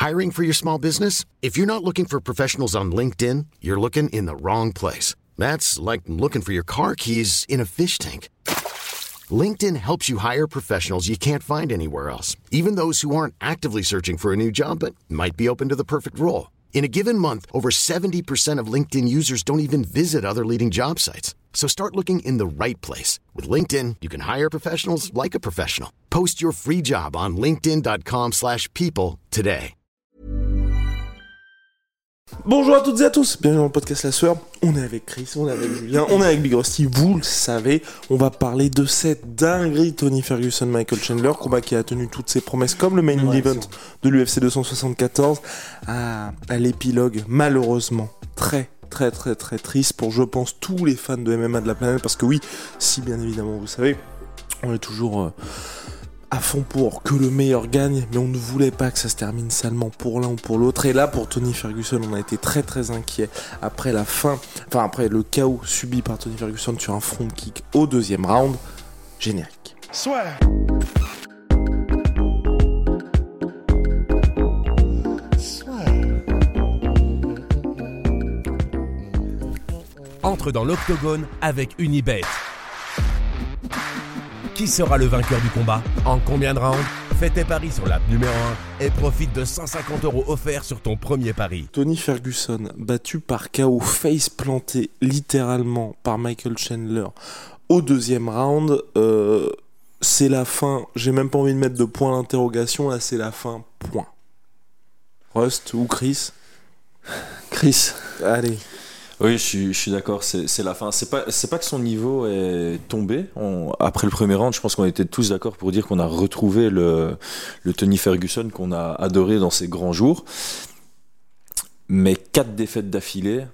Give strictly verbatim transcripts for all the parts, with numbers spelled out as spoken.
Hiring for your small business? If you're not looking for professionals on LinkedIn, you're looking in the wrong place. That's like looking for your car keys in a fish tank. LinkedIn helps you hire professionals you can't find anywhere else, even those who aren't actively searching for a new job but might be open to the perfect role. In a given month, over seventy percent of LinkedIn users don't even visit other leading job sites. So start looking in the right place. With LinkedIn, you can hire professionals like a professional. Post your free job on linkedin.com slash people today. Bonjour à toutes et à tous, bienvenue dans le podcast La Sueur. On est avec Chris, on est avec Julien, on est avec Big Rusty, vous le savez. On va parler de cette dinguerie Tony Ferguson, Michael Chandler, combat qui a tenu toutes ses promesses comme le main ouais, event de l'U F C deux cent soixante-quatorze à, à l'épilogue malheureusement très très très très triste pour je pense tous les fans de M M A de la planète, parce que oui, si bien évidemment vous savez, on est toujours... Euh, à fond pour que le meilleur gagne, mais on ne voulait pas que ça se termine salement pour l'un ou pour l'autre. Et là, pour Tony Ferguson, on a été très très inquiet après la fin, enfin après le K O subi par Tony Ferguson sur un front kick au deuxième round. Générique. Soit. Entre dans l'octogone avec Unibet. Qui sera le vainqueur du combat? En combien de rounds? Fais tes paris sur l'app numéro un et profite de cent cinquante euros offerts sur ton premier pari. Tony Ferguson, battu par K O, face planté littéralement par Michael Chandler au deuxième round. Euh, c'est la fin. J'ai même pas envie de mettre de point d'interrogation. Là, c'est la fin. Point. Rust ou Chris? Chris. Allez. Oui, je suis, je suis d'accord, c'est, c'est la fin. C'est pas, c'est pas que son niveau est tombé. On, après le premier round, je pense qu'on était tous d'accord pour dire qu'on a retrouvé le, le Tony Ferguson qu'on a adoré dans ses grands jours. Mais quatre défaites d'affilée,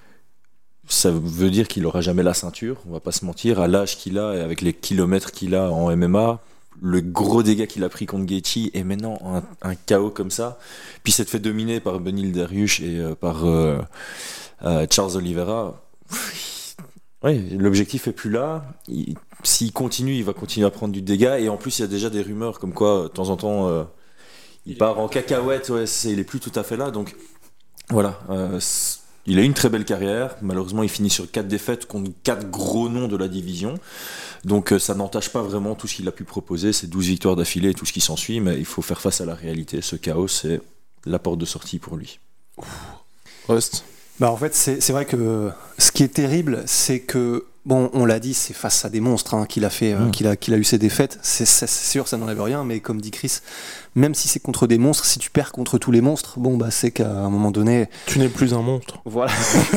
ça veut dire qu'il aura jamais la ceinture, on va pas se mentir. À l'âge qu'il a et avec les kilomètres qu'il a en M M A, le gros dégât qu'il a pris contre Gaethje et maintenant un, un K O comme ça. Puis s'être fait dominer par Beneil Dariush et euh, par... Euh, Euh, Charles Oliveira, ouais, l'objectif est plus là. Il, s'il continue, il va continuer à prendre du dégât. Et en plus, il y a déjà des rumeurs comme quoi, de temps en temps, euh, il, il part en cacahuète. Ouais, c'est, il est plus tout à fait là. Donc voilà, euh, il a eu une très belle carrière. Malheureusement, il finit sur quatre défaites contre quatre gros noms de la division. Donc euh, ça n'entache pas vraiment tout ce qu'il a pu proposer. C'est douze victoires d'affilée et tout ce qui s'ensuit. Mais il faut faire face à la réalité. Ce chaos, c'est la porte de sortie pour lui. Rust. Bah en fait c'est, c'est vrai que ce qui est terrible c'est que bon on l'a dit c'est face à des monstres hein, qu'il a fait mmh. euh, qu'il a qu'il a eu ses défaites c'est, c'est sûr ça n'enlève rien mais comme dit Chris même si c'est contre des monstres si tu perds contre tous les monstres bon bah c'est qu'à un moment donné tu n'es plus un monstre voilà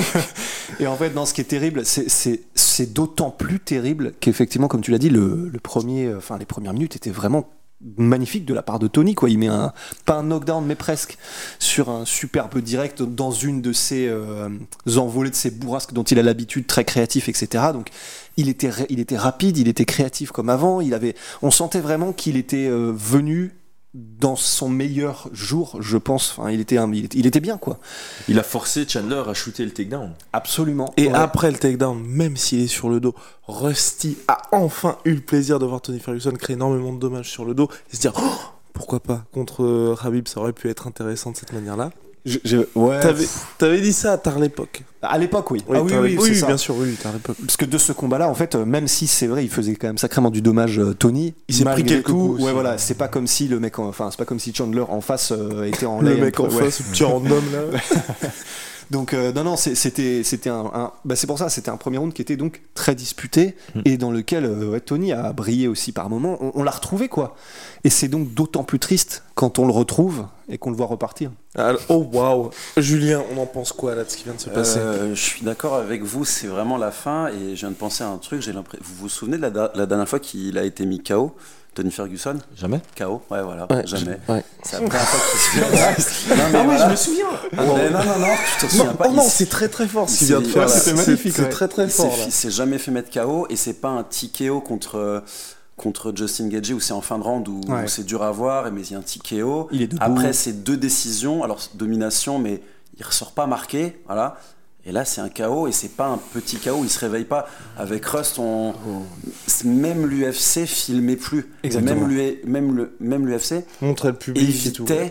et en fait non ce qui est terrible c'est c'est c'est d'autant plus terrible qu'effectivement comme tu l'as dit le le premier enfin les premières minutes étaient vraiment magnifique de la part de Tony quoi. Il met un pas un knockdown mais presque sur un superbe direct dans une de ses euh, envolées de ses bourrasques dont il a l'habitude, très créatif etc. Donc il était il était rapide, il était créatif comme avant, il avait on sentait vraiment qu'il était euh, venu dans son meilleur jour je pense enfin, il, était, il, était, il était bien quoi. Il a forcé Chandler à shooter le takedown absolument et ouais. Après le takedown même s'il est sur le dos Rusty a enfin eu le plaisir de voir Tony Ferguson créer énormément de dommages sur le dos et se dire oh, pourquoi pas contre euh, Khabib ça aurait pu être intéressant de cette manière là. Je, je, ouais. T'avais, t'avais dit ça à l'époque. À l'époque, oui. Oui, ah, oui, oui, oui, oui bien sûr, oui, à l'époque. Parce que de ce combat-là, en fait, même si c'est vrai, il faisait quand même sacrément du dommage, Tony. Il s'est pris quelques coups. Ouais, aussi, voilà. C'est pas comme si le mec, enfin, c'est pas comme si Chandler en face euh, était en. Le mec en face, tu en homme là. Donc euh, non non c'est, c'était c'était un, un bah c'est pour ça c'était un premier round qui était donc très disputé mmh. et dans lequel euh, ouais, Tony a brillé aussi par moments on, on l'a retrouvé quoi et c'est donc d'autant plus triste quand on le retrouve et qu'on le voit repartir. Alors, oh waouh Julien on en pense quoi là de ce qui vient de se passer? euh, Je suis d'accord avec vous c'est vraiment la fin et je viens de penser à un truc j'ai l'impression vous vous souvenez de la, la dernière fois qu'il a été mis K O Tony Ferguson? Jamais. K O, ouais, voilà, ouais, jamais. Ouais. C'est la première fois qu'il se fait. Non, mais ah voilà. Oui, je me souviens. Ah, oh. mais non, non, non, tu t'en souviens non, pas. Oh non, c'est très très fort ce qu'il vient de faire. C'était magnifique. C'est, c'est très très fort. Il s'est jamais fait mettre K O et c'est pas un T K O contre. contre Justin Gaethje où c'est en fin de round où, ouais. où c'est dur à voir mais il y a un T K O. Il est debout. Après c'est deux décisions alors domination mais il ressort pas marqué voilà. Et là, c'est un K O et c'est pas un petit K O. Il se réveille pas. Avec Rust, on... oh. même l'U F C filmait plus. Exactement. Même, l'U... même, le... même l'U F C montrait le public évitait et tout.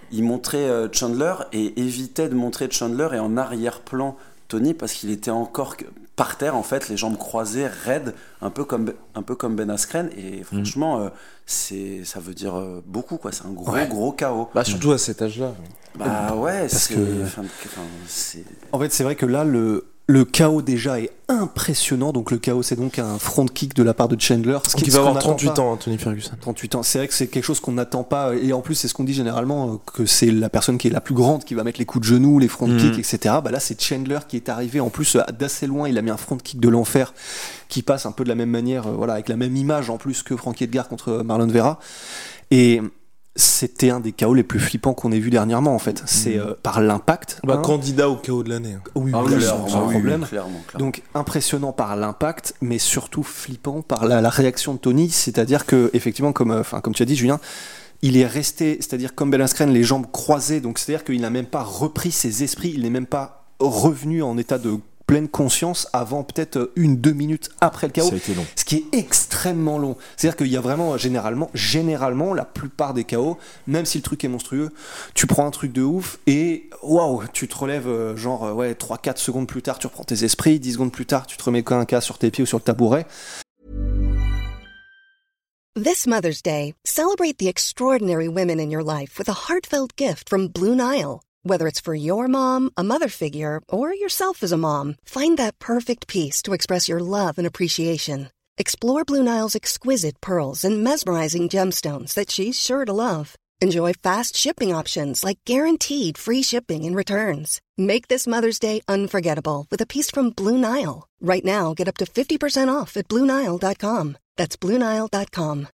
il montrait euh, Chandler et évitait de montrer Chandler et en arrière-plan Tony parce qu'il était encore par terre en fait, les jambes croisées, raides, un peu comme un peu comme Ben Askren et franchement, euh, c'est ça veut dire euh, beaucoup quoi. C'est un gros Ouais. gros K O. Bah, surtout à cet âge-là. Bah ouais, Parce c'est, que- enfin, enfin, c'est... En fait, c'est vrai que là, le, le K O déjà est impressionnant. Donc, le K O, c'est donc un front kick de la part de Chandler. Ce Donc il ce va qu'on avoir n'attend trente-huit pas. ans, hein, Tony Ferguson. trente-huit ans. C'est vrai que c'est quelque chose qu'on n'attend pas. Et en plus, c'est ce qu'on dit généralement, euh, que c'est la personne qui est la plus grande qui va mettre les coups de genoux, les front Mhm. kicks, et cetera. Bah là, c'est Chandler qui est arrivé. En plus, euh, d'assez loin, il a mis un front kick de l'enfer qui passe un peu de la même manière, euh, voilà, avec la même image en plus que Frankie Edgar contre Marlon Vera. Et c'était un des K O les plus flippants qu'on ait vu dernièrement, en fait. C'est euh, par l'impact. Bah, hein. candidat au K O de l'année. hein. Oui, Ah oui, oui, sans- clairement, sans oui, problème. oui, clairement, clairement. Donc impressionnant par l'impact, mais surtout flippant par la, la réaction de Tony. C'est-à-dire que effectivement, comme, euh, enfin, comme tu as dit, Julien, il est resté, c'est-à-dire comme Ben Askren, les jambes croisées. Donc c'est-à-dire qu'il n'a même pas repris ses esprits, il n'est même pas revenu en état de pleine conscience avant peut-être une deux minutes après le K O. Ça a été long. Ce qui est extrêmement long. C'est-à-dire qu'il y a vraiment, généralement, généralement, la plupart des K O, même si le truc est monstrueux, tu prends un truc de ouf et waouh, tu te relèves euh, genre euh, ouais, trois quatre secondes plus tard, tu reprends tes esprits, dix secondes plus tard, tu te remets un cas sur tes pieds ou sur le tabouret. This Mother's Day, celebrate the extraordinary women in your life with a heartfelt gift from Blue Nile. Whether it's for your mom, a mother figure, or yourself as a mom, find that perfect piece to express your love and appreciation. Explore Blue Nile's exquisite pearls and mesmerizing gemstones that she's sure to love. Enjoy fast shipping options like guaranteed free shipping and returns. Make this Mother's Day unforgettable with a piece from Blue Nile. Right now, get up to fifty percent off at blue nile dot com. That's blue nile dot com.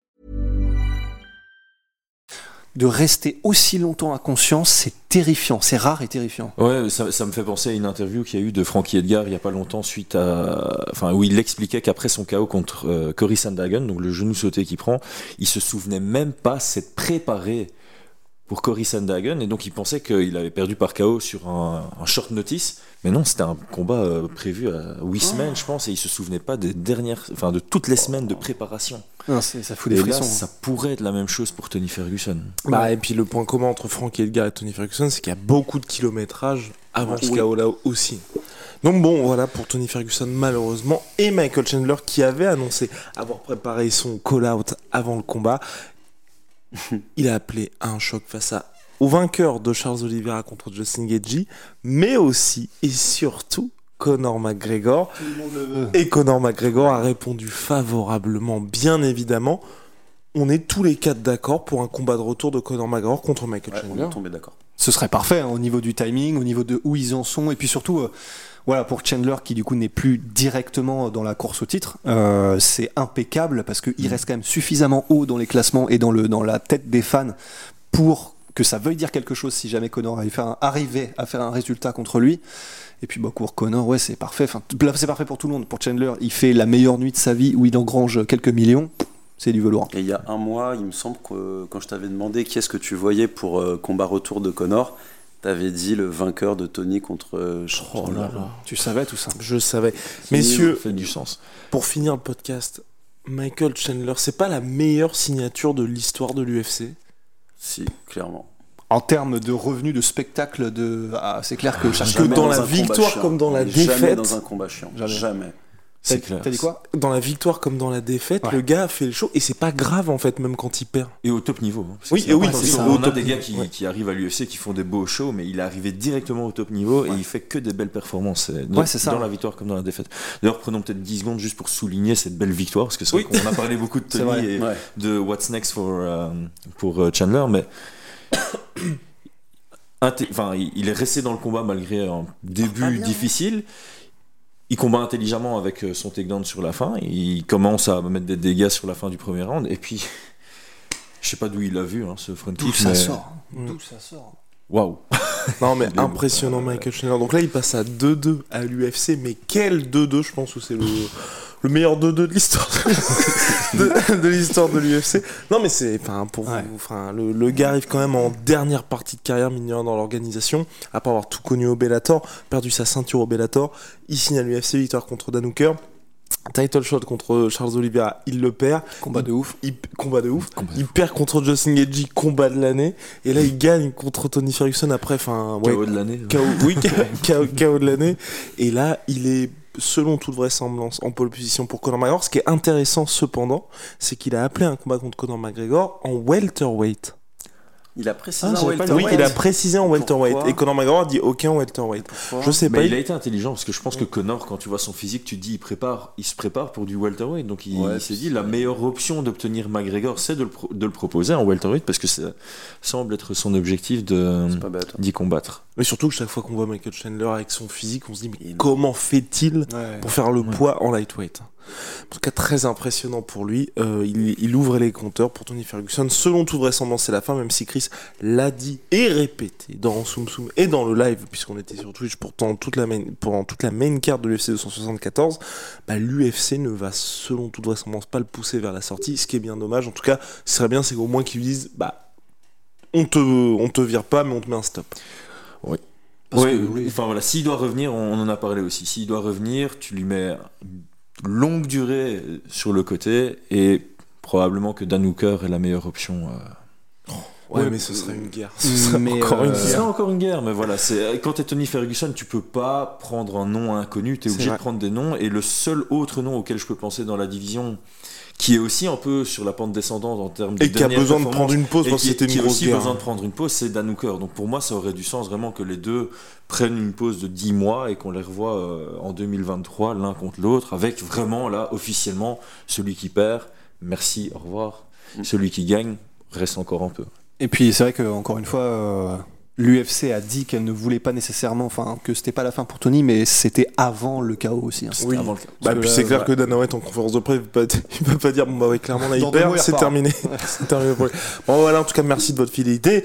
De rester aussi longtemps inconscient, c'est terrifiant, c'est rare et terrifiant. Ouais, ça, ça me fait penser à une interview qu'il y a eu de Frankie Edgar il y a pas longtemps suite à, enfin, où il expliquait qu'après son K O contre euh, Cory Sandhagen, donc le genou sauté qu'il prend, il se souvenait même pas s'être préparé pour Cory Sandhagen et donc il pensait qu'il avait perdu par K O sur un, un short notice, mais non, c'était un combat euh, prévu à huit semaines, je pense, et il se souvenait pas des dernières, enfin de toutes les semaines de préparation. Non, c'est, ça fout Et des là, frissons. ça pourrait être la même chose pour Tony Ferguson. Bah, et puis le point commun entre Frank Edgar et Tony Ferguson, c'est qu'il y a beaucoup de kilométrage avant ce Oui. K O là aussi. Donc bon, voilà pour Tony Ferguson malheureusement. Et Michael Chandler qui avait annoncé avoir préparé son call-out avant le combat. Il a appelé à un choc face à, au vainqueur de Charles Oliveira contre Justin Gaethje, mais aussi et surtout Conor McGregor. Et Conor McGregor a répondu favorablement, bien évidemment. On est tous les quatre d'accord pour un combat de retour de Conor McGregor contre Michael Ouais, on Chandler. est tombé d'accord. Ce serait parfait hein, au niveau du timing, au niveau de où ils en sont, et puis surtout, euh, voilà, pour Chandler qui du coup n'est plus directement dans la course au titre, euh, c'est impeccable parce qu'il reste quand même suffisamment haut dans les classements et dans, le, dans la tête des fans pour que ça veuille dire quelque chose si jamais Conor arrivait à faire un, arrivait à faire un résultat contre lui. Et puis bah, pour Conor, ouais, c'est parfait. Enfin, c'est parfait pour tout le monde. Pour Chandler, il fait la meilleure nuit de sa vie où il engrange quelques millions. C'est du velours. Et il y a un mois, il me semble que quand je t'avais demandé qui est-ce que tu voyais pour euh, combat retour de Conor, t'avais dit le vainqueur de Tony contre euh, Oh Chandler. là là. Tu savais tout ça. Je savais. Messieurs, Ça fait du sens. pour finir le podcast, Michael Chandler, c'est pas la meilleure signature de l'histoire de l'U F C? Si, clairement. En termes de revenus de spectacle, de... ah, c'est clair que Parce chacun... que dans Jamais la un combat victoire chiant. comme dans la Jamais défaite- dans un combat chiant. Jamais. Jamais. C'est T'as- clair. T'as dit quoi? Dans la victoire comme dans la défaite, Ouais. le gars a fait le show et c'est pas grave en fait, même quand il perd. Et au top niveau. hein, parce Oui, que c'est et oui, important. c'est ça, On au a top des gars niveau, qui, ouais. qui arrivent à l'U F C, qui font des beaux shows, mais il est arrivé directement au top niveau et il fait que des belles performances. euh, Dans, Ouais, c'est ça. dans la victoire comme dans la défaite. D'ailleurs, prenons peut-être dix secondes juste pour souligner cette belle victoire, parce que c'est vrai Oui. qu'on a parlé beaucoup de C'est Tony vrai. et Ouais. de What's Next for, euh, pour euh, Chandler, mais inté- enfin, il il est resté dans le combat malgré un début difficile. Il combat intelligemment avec euh, son takedown sur la fin. Il commence à mettre des dégâts sur la fin du premier round. Et puis, je sais pas d'où il l'a vu, hein, ce front D'où kick. ça mais- sort Mm. D'où ça sort Waouh. Non mais Il est- impressionnant Michael Chandler. Donc là il passe à deux deux à l'U F C, mais quel deux deux, je pense que c'est le, le meilleur deux deux de l'histoire de, de l'histoire de l'U F C. Non mais c'est enfin pour Ouais. vous, enfin le, le gars arrive quand même en dernière partie de carrière mine de rien dans l'organisation, après avoir tout connu au Bellator, perdu sa ceinture au Bellator, il signe à l'U F C, victoire contre Dan Hooker. Title shot contre Charles Oliveira, il le perd. Combat de ouf. Il, combat de ouf. Combat il perd contre Justin Gaethje, combat de l'année. Et là, il gagne contre Tony Ferguson après. Enfin, ouais, K O de l'année. K O, oui, K O, K O de l'année. Et là, il est, selon toute vraisemblance, en pole position pour Conor McGregor. Ce qui est intéressant, cependant, c'est qu'il a appelé un combat contre Conor McGregor en welterweight. Il a précisé Ah, en welterweight. Oui, il a précisé en welterweight. Pourquoi ? Et Conor McGregor a dit OK en welterweight. Pourquoi ? Je sais pas. Mais il... il a été intelligent parce que je pense que Conor, quand tu vois son physique, tu te dis il prépare, il se prépare pour du welterweight. Donc il, Ouais, il s'est dit la meilleure option d'obtenir McGregor, c'est de le, pro- de le proposer en welterweight parce que ça semble être son objectif de C'est pas bête. d'y combattre. Mais surtout que chaque fois qu'on voit Michael Chandler avec son physique, on se dit mais comment fait-il Ouais. pour faire le poids en lightweight ? En tout cas, très impressionnant pour lui. Euh, il, il ouvre les compteurs pour Tony Ferguson. Selon toute vraisemblance, c'est la fin, même si Chris l'a dit et répété dans Soum Soum et dans le live, puisqu'on était sur Twitch pourtant toute la main, pendant toute la main card de l'U F C deux cent soixante-quatorze. Bah, l'U F C ne va, selon toute vraisemblance, pas le pousser vers la sortie, ce qui est bien dommage. En tout cas, ce serait bien, c'est qu'au moins qu'ils lui disent bah, on te, on te vire pas, mais on te met un stop. Oui. Parce Ouais, que, oui. Enfin voilà, s'il doit revenir, on en a parlé aussi. S'il doit revenir, tu lui mets une longue durée sur le côté et probablement que Dan Hooker est la meilleure option. Euh... Ouais, Ouais, mais ce serait une guerre. euh, Ce serait mais, encore une euh, Ce guerre. serait encore une guerre, mais voilà, c'est quand t'es Tony Ferguson, tu peux pas prendre un nom inconnu, t'es C'est obligé vrai. de prendre des noms. Et le seul autre nom auquel je peux penser dans la division, qui est aussi un peu sur la pente descendante en termes de Et qui a dernière besoin de performance, prendre une pause et parce que qui, c'était qui une a grosse aussi guerre. besoin de prendre une pause, c'est Dan Hooker. Donc pour moi, ça aurait du sens vraiment que les deux prennent une pause de dix mois et qu'on les revoie euh, en deux mille vingt-trois l'un contre l'autre, avec vraiment là officiellement celui qui perd, merci, au revoir. Celui qui gagne reste encore un peu. Et puis c'est vrai que encore une fois, euh, l'U F C a dit qu'elle ne voulait pas nécessairement, enfin que c'était pas la fin pour Tony, mais c'était avant le chaos aussi. Hein. Oui. Avant le cas. Bah, que puis là, c'est clair voilà. que Dana White en conférence de presse, il peut pas, il peut pas dire bon bah ouais clairement là il Dans deux perd, mois, il c'est repart. terminé. C'est terminé pour lui. Bon voilà, en tout cas merci de votre fidélité.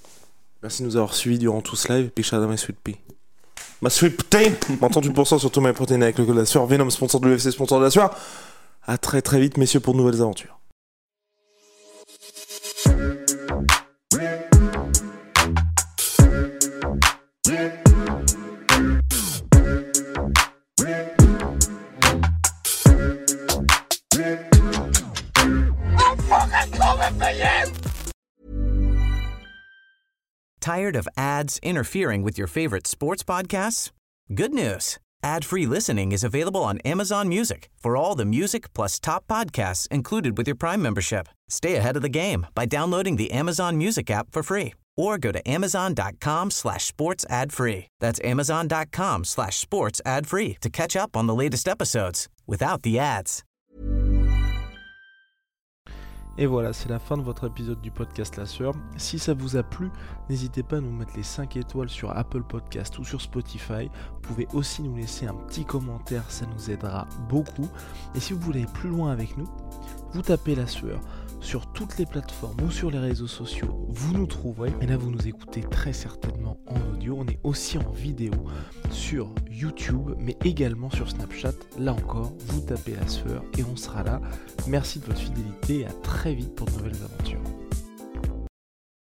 Merci de nous avoir suivis durant tout ce live. Big shout out à my sweet pea. Ma sweet protein, moins trente-huit pour cent sur tout my protein avec le code de la sueur. Venom, sponsor de l'U F C, sponsor de la sueur. À très très vite messieurs pour de nouvelles aventures. Tired of ads interfering with your favorite sports podcasts? Good news. Ad-free listening is available on Amazon Music for all the music plus top podcasts included with your Prime membership. Stay ahead of the game by downloading the Amazon Music app for free or go to amazon.com slash sports ad free. That's amazon.com slash sports ad free to catch up on the latest episodes without the ads. Et voilà, c'est la fin de votre épisode du podcast La Sueur. Si ça vous a plu, n'hésitez pas à nous mettre les cinq étoiles sur Apple Podcast ou sur Spotify. Vous pouvez aussi nous laisser un petit commentaire, ça nous aidera beaucoup. Et si vous voulez aller plus loin avec nous, vous tapez La Sueur sur toutes les plateformes ou sur les réseaux sociaux, vous nous trouverez. Et là, vous nous écoutez très certainement en audio. On est aussi en vidéo sur YouTube, mais également sur Snapchat. Là encore, vous tapez La Sueur et on sera là. Merci de votre fidélité et à très vite pour de nouvelles aventures.